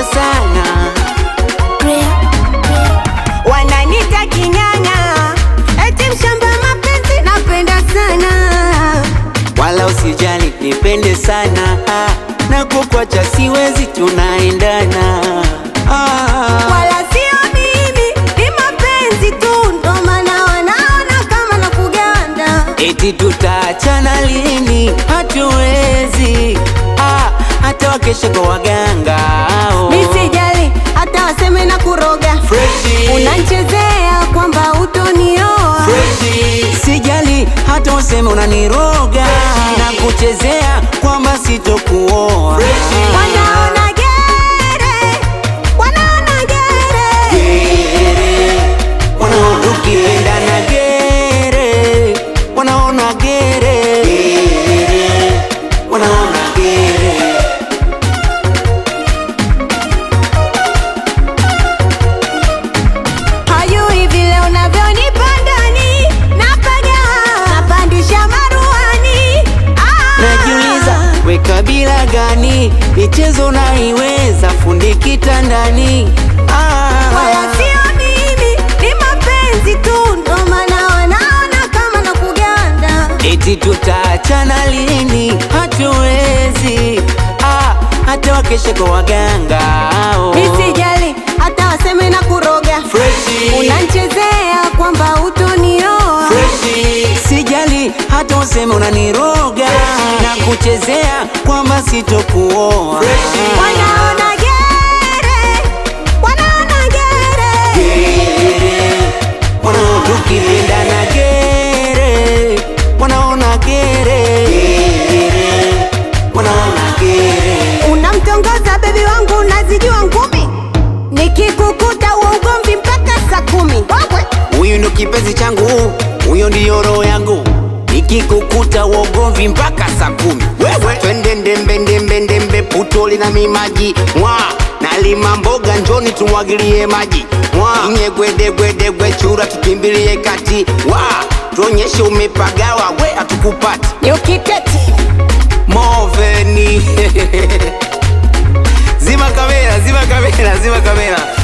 sana. Wananita kinyanya, eti mshamba mapenzi napenda sana. Wala usijali nipende sana, na kukwacha siwezi, tunaendana. Wala sio mimi, ni mapenzi tu, ndo maana wanaona kama nakuganda. Eti tutaachana lini? Hatuwezi, hata wakeshe kwa waganga. Nisijali hata waseme na kuroga. Unanchezea kwamba utonioa. Sijali hata waseme unaniroga, na kuchezea kwamba sitokuoa. Wanaona gere, wanaona gere, wanaona ukienda na gere, wanaona gere, wanaona gere. hayui vile unavyonipa ndani, napaga, napandisha maruani. Najiuliza we kabila gani, michezo naiweza, fundi kitandani. Wala sio mimi, ni mapenzi tu, ndo maana wanaona kama nakuganda. Eti tutaachana lini? Hatuwezi, hata wakeshe kwa waganga. Nisijali hata waseme na kuroga. Unanchezea kwamba utonioa. Sijali hata useme unaniroga, na kuchezea kwamba sitokuoa. Wanaona gere, wanaona gere, wanaona tukipenda na gere, wanaona gere, wanaona gere. unamtongoza bebi wangu, unazijua ngumi, nikikukuta uo ugomvi mpaka saa 10. Huyu ndo kipenzi changu, huyo ndiyo roho yangu, nikikukuta uogomvi mpaka saa 10. Wewe twende ndembe ndembe ndembe, putoli na mimaji mwa nalima mboga, njoni tumwagilie maji mwa nyegwede gwede gwe chura, tukimbilie kati wa tuonyeshe umepagawa, we atukupati Ukiketi Moveni. Zima kamera, zima kamera, zima kamera.